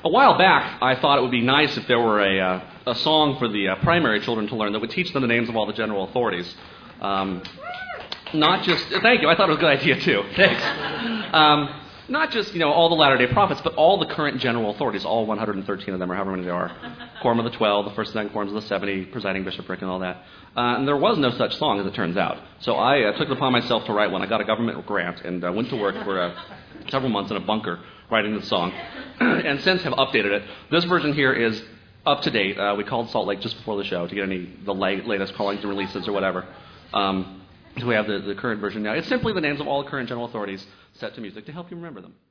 a while back, I thought it would be nice if there were a song for the primary children to learn that would teach them the names of all the general authorities. Not just, thank you, I thought it was a good idea too. Thanks. Not just, all the Latter-day Prophets, but all the current general authorities, all 113 of them, or however many there are. Quorum of the 12, the first and second quorums of the 70, presiding bishopric, and all that. And there was no such song, as it turns out. So I took it upon myself to write one. I got a government grant and went to work for several months in a bunker writing the song, and since have updated it. This version here is up to date. We called Salt Lake just before the show to get the latest callings and releases or whatever. So we have the current version now. It's simply the names of all the current general authorities set to music to help you remember them.